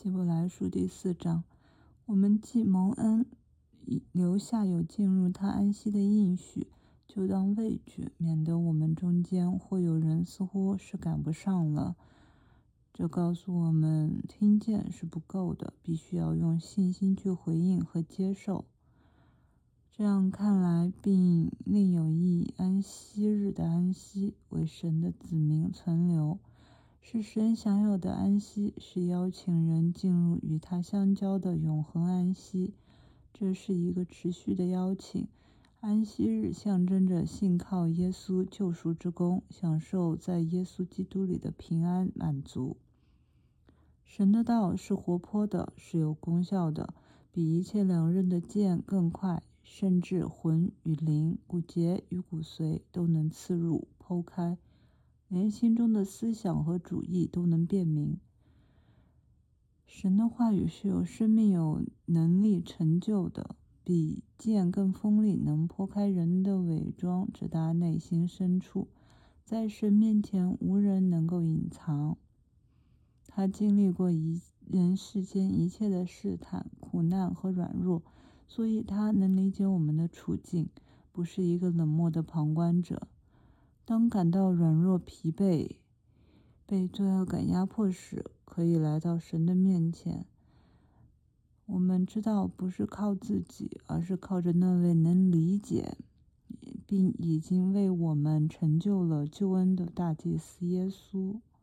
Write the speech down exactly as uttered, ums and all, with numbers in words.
希伯来书第四章，我们既蒙恩，留下有进入他安息的应许，就当畏惧，免得我们中间或有人似乎是赶不上了。这告诉我们，听见是不够的，必须要用信心去回应和接受。这样看来，并另有一安息日的安息，为神的子民存留，是神享有的安息，是邀请人进入与他相交的永恒安息。这是一个持续的邀请。安息日象征着信靠耶稣救赎之功，享受在耶稣基督里的平安满足。神的道是活泼的，是有功效的，比一切两刃的剑更快，甚至魂与灵、骨节与骨髓都能刺入剖开，连心中的思想和主意都能辨明。神的话语是有生命、有能力成就的，比剑更锋利，能剖开人的伪装，直达内心深处。在神面前，无人能够隐藏。他经历过一人世间一切的试探、苦难和软弱，所以他能理解我们的处境，不是一个冷漠的旁观者。当感到软弱、疲惫，被罪恶感压迫时，可以来到神的面前。我们知道不是靠自己，而是靠着那位能理解并已经为我们成就了救恩的大祭司耶稣。